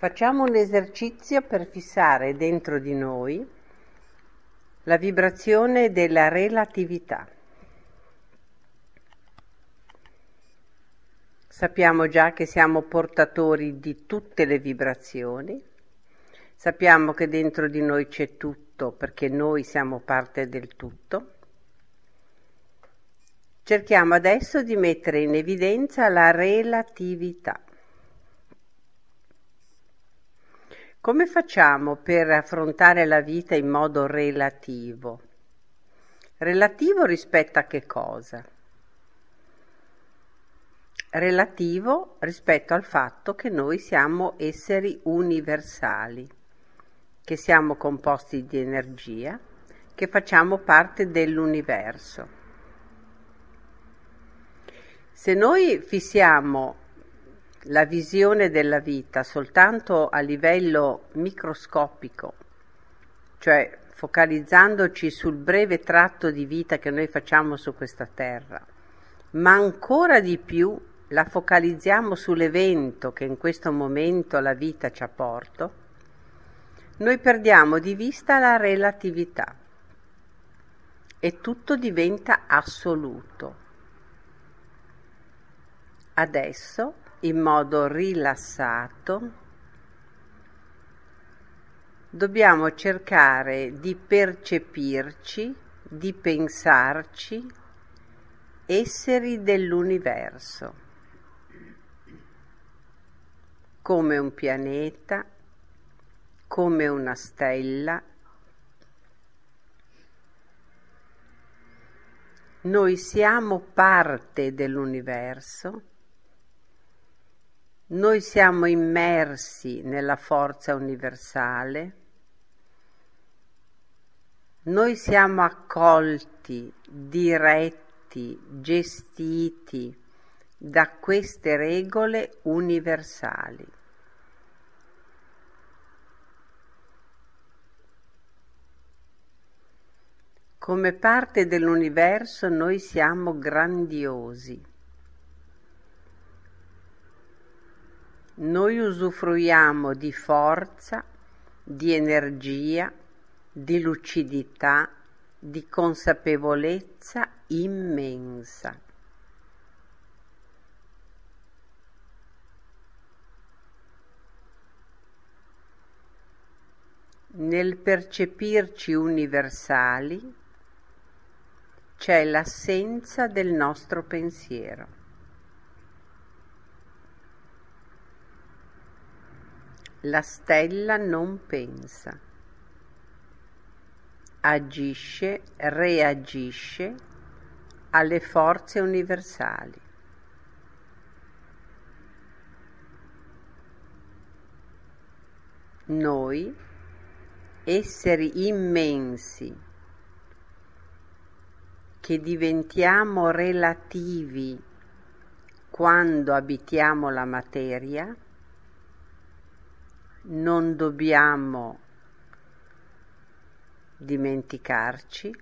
Facciamo un esercizio per fissare dentro di noi la vibrazione della relatività. Sappiamo già che siamo portatori di tutte le vibrazioni, sappiamo che dentro di noi c'è tutto perché noi siamo parte del tutto. Cerchiamo adesso di mettere in evidenza la relatività. Come facciamo per affrontare la vita in modo relativo? Relativo rispetto a che cosa? Relativo rispetto al fatto che noi siamo esseri universali, che siamo composti di energia, che facciamo parte dell'universo. Se noi fissiamo la visione della vita soltanto a livello microscopico, cioè focalizzandoci sul breve tratto di vita che noi facciamo su questa terra, ma ancora di più la focalizziamo sull'evento che in questo momento la vita ci ha portato, noi perdiamo di vista la relatività e tutto diventa assoluto. Adesso, in modo rilassato, dobbiamo cercare di percepirci, di pensarci esseri dell'universo, come un pianeta, come una stella. Noi siamo parte dell'universo. Noi siamo immersi nella forza universale, noi siamo accolti, diretti, gestiti da queste regole universali. Come parte dell'universo noi siamo grandiosi. Noi usufruiamo di forza, di energia, di lucidità, di consapevolezza immensa. Nel percepirci universali c'è l'assenza del nostro pensiero. La stella non pensa, agisce, reagisce alle forze universali. Noi, esseri immensi, che diventiamo relativi quando abitiamo la materia, non dobbiamo dimenticarci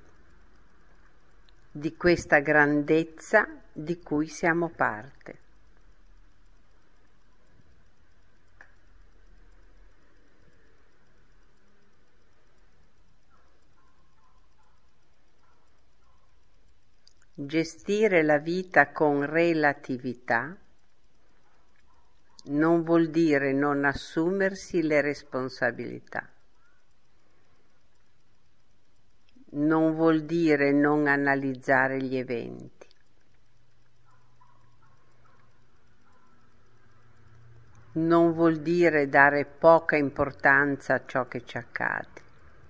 di questa grandezza di cui siamo parte. Gestire la vita con relatività non vuol dire non assumersi le responsabilità, non vuol dire non analizzare gli eventi, non vuol dire dare poca importanza a ciò che ci accade,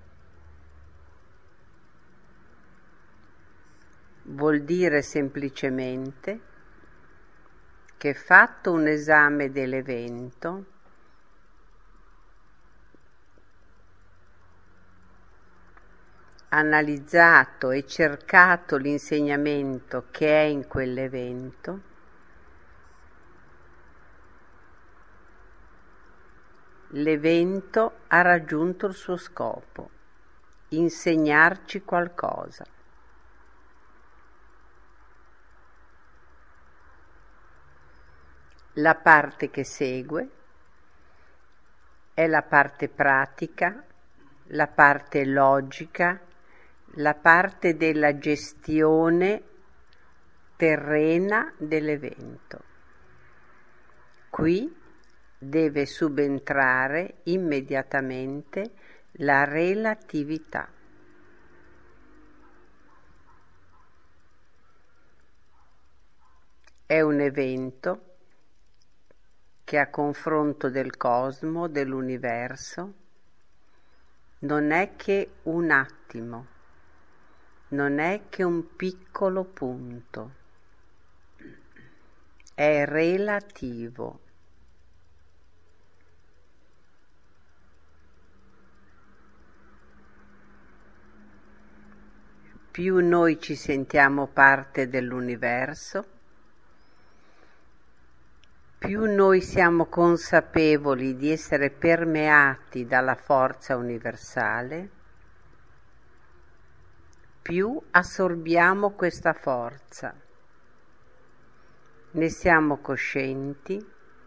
vuol dire semplicemente che fatto un esame dell'evento, analizzato e cercato l'insegnamento che è in quell'evento, l'evento ha raggiunto il suo scopo, insegnarci qualcosa. La parte che segue È la parte pratica, la parte logica, la parte della gestione terrena dell'evento. Qui deve subentrare immediatamente la relatività. È un evento che a confronto del cosmo, dell'universo, non è che un attimo, non è che un piccolo punto, è relativo. Più noi ci sentiamo parte dell'universo, più noi siamo consapevoli di essere permeati dalla forza universale, più assorbiamo questa forza, ne siamo coscienti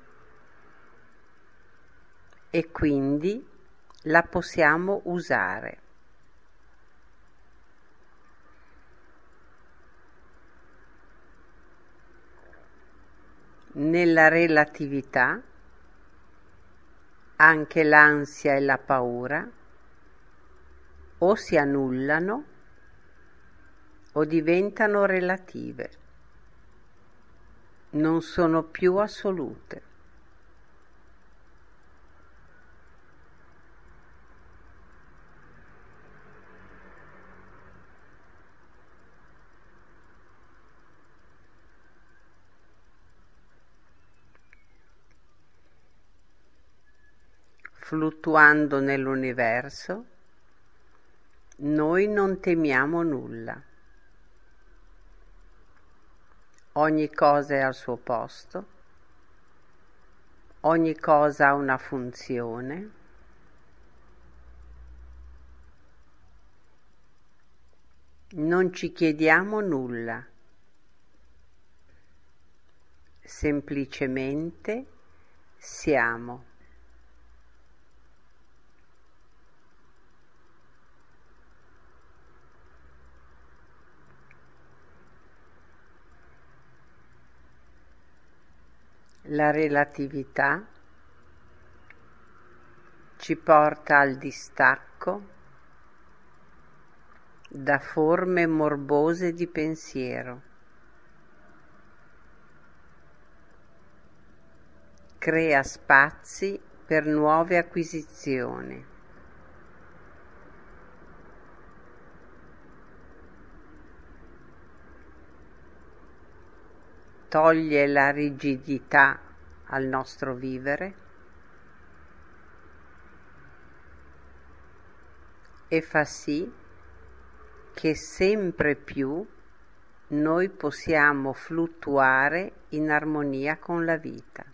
e quindi la possiamo usare. Nella relatività anche l'ansia e la paura o si annullano o diventano relative, non sono più assolute. Fluttuando nell'universo, noi non temiamo nulla. Ogni cosa è al suo posto, ogni cosa ha una funzione, non ci chiediamo nulla, semplicemente siamo. La relatività ci porta al distacco da forme morbose di pensiero, crea spazi per nuove acquisizioni. Toglie la rigidità al nostro vivere e fa sì che sempre più noi possiamo fluttuare in armonia con la vita.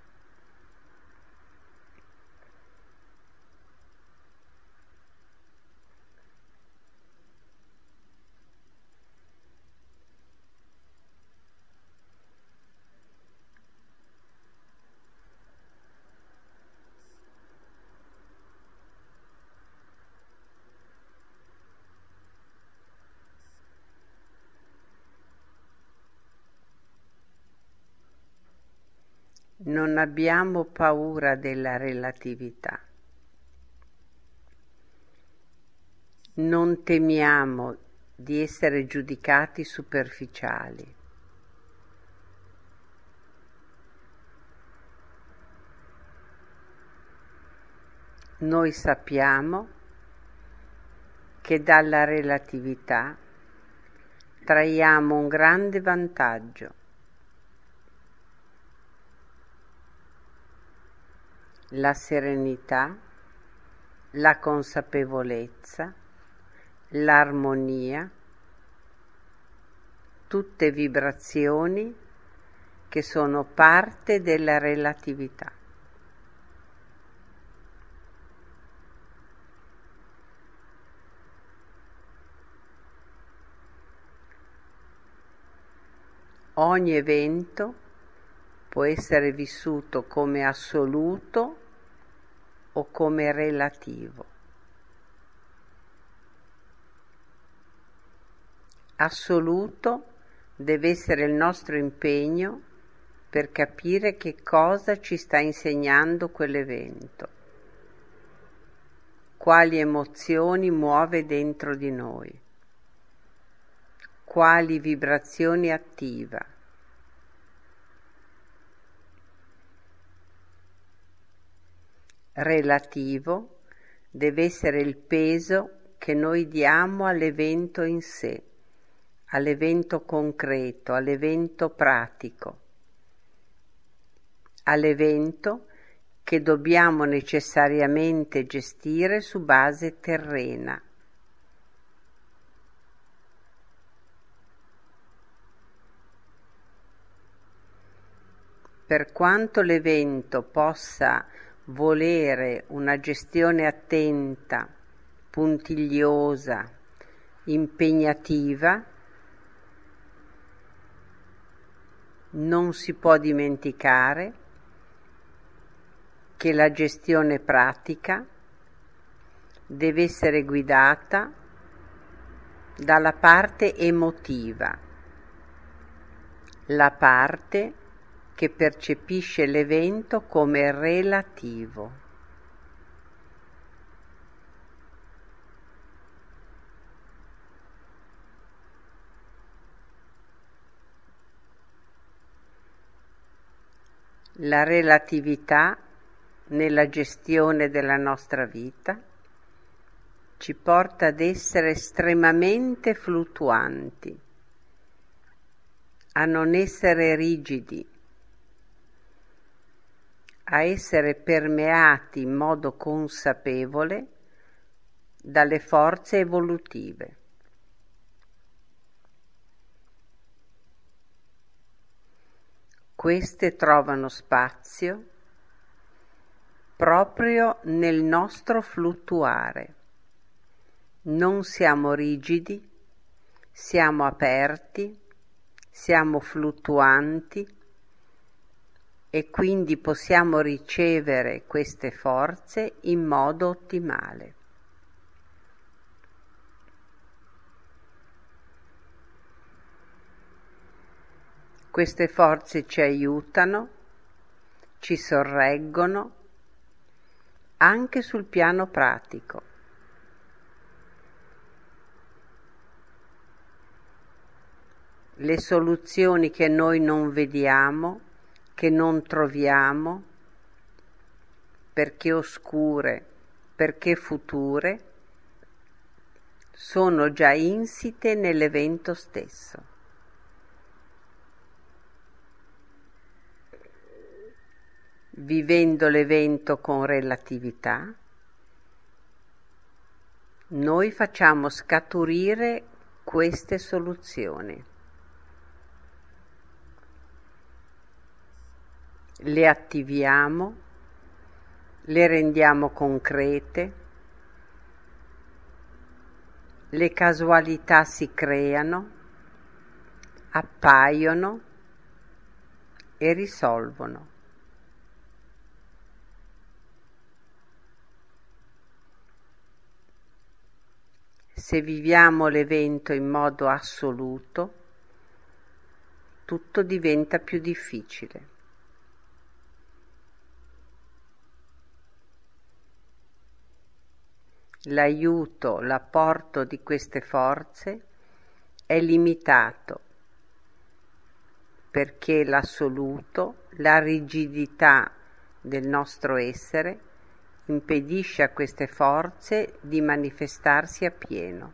Non abbiamo paura della relatività. Non temiamo di essere giudicati superficiali. Noi sappiamo che dalla relatività traiamo un grande vantaggio. La serenità, la consapevolezza, l'armonia, tutte vibrazioni che sono parte della relatività. Ogni evento può essere vissuto come assoluto o come relativo. Assoluto deve essere il nostro impegno per capire che cosa ci sta insegnando quell'evento, quali emozioni muove dentro di noi, quali vibrazioni attiva. Relativo deve essere il peso che noi diamo all'evento in sé, all'evento concreto, all'evento pratico, all'evento che dobbiamo necessariamente gestire su base terrena. Per quanto l'evento possa volere una gestione attenta, puntigliosa, impegnativa, non si può dimenticare che la gestione pratica deve essere guidata dalla parte emotiva, la parte che percepisce l'evento come relativo. La relatività nella gestione della nostra vita ci porta ad essere estremamente fluttuanti, a non essere rigidi, a essere permeati in modo consapevole dalle forze evolutive. Queste trovano spazio proprio nel nostro fluttuare. Non siamo rigidi, siamo aperti, siamo fluttuanti e quindi possiamo ricevere queste forze in modo ottimale. Queste forze ci aiutano, ci sorreggono anche sul piano pratico. Le soluzioni che noi non vediamo, che non troviamo, perché oscure, perché future, sono già insite nell'evento stesso. Vivendo l'evento con relatività, noi facciamo scaturire queste soluzioni. Le attiviamo, le rendiamo concrete, le casualità si creano, appaiono e risolvono. Se viviamo l'evento in modo assoluto, tutto diventa più difficile. L'aiuto, l'apporto di queste forze è limitato perché l'assoluto, la rigidità del nostro essere impedisce a queste forze di manifestarsi appieno.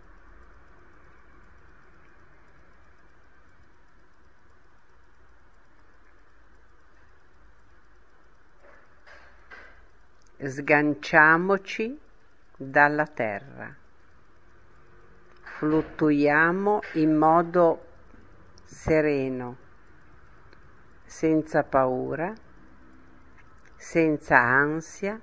Sganciamoci dalla terra, fluttuiamo in modo sereno, senza paura, senza ansia,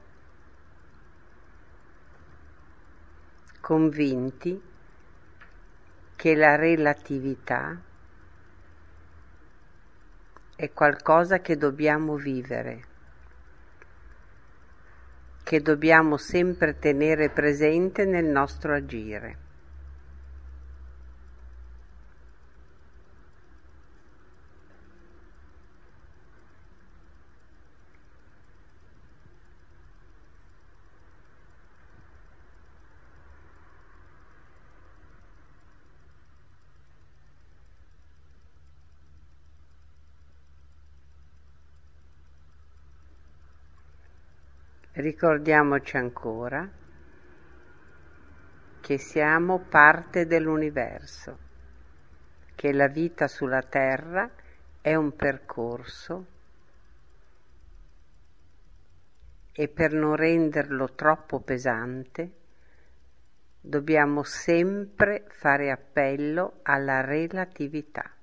convinti che la relatività è qualcosa che dobbiamo vivere, che che dobbiamo sempre tenere presente nel nostro agire. Ricordiamoci ancora che siamo parte dell'universo, che la vita sulla Terra è un percorso e per non renderlo troppo pesante dobbiamo sempre fare appello alla relatività.